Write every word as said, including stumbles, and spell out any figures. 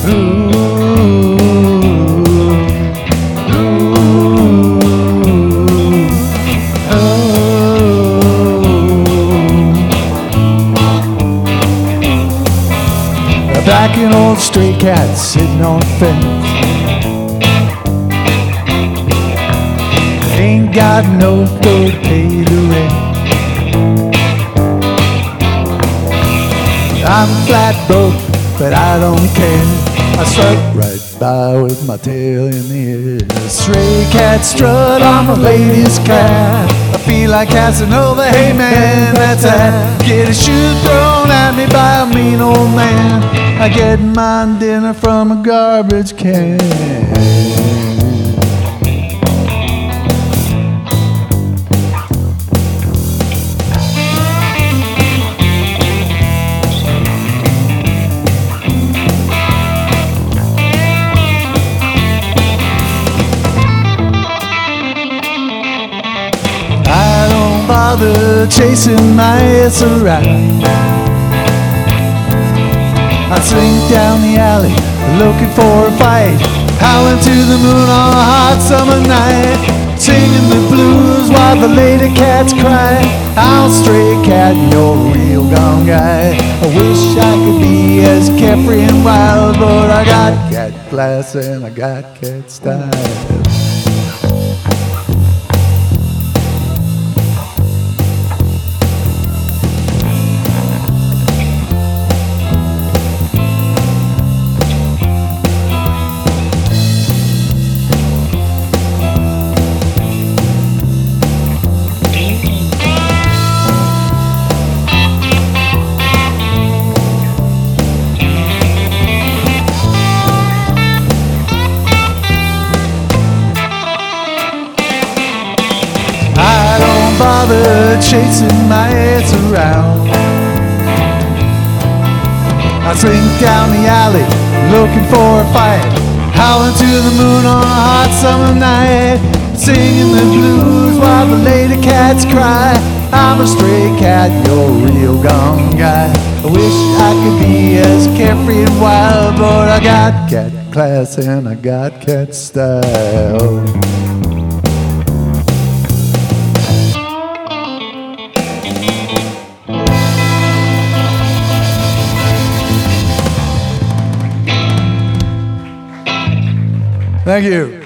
Like an old stray cat sitting on a fence. Ain't got no dough to pay the rent. I'm flat broke, but I don't care. I strut right by with my tail in the air. Stray cat strut on my lady's cat. I feel like Casanova, hey man, that's that. Get a shoe thrown at me by a mean old man. I get my dinner from a garbage can. I don't bother chasing my ass around. I slink down the alley looking for a fight, howling to the moon on a hot summer night, singing the blues while the lady cats cry. I'm a stray cat and you're a real gone guy. I wish I could be as carefree and wild, but I got cat class and I got cat style. Bother chasing my ass around. I slink down the alley looking for a fight, howling to the moon on a hot summer night, singing the blues while the lady cats cry. I'm a stray cat, you're a real gone guy. I wish I could be as carefree and wild, but I got cat class and I got cat style. Thank you.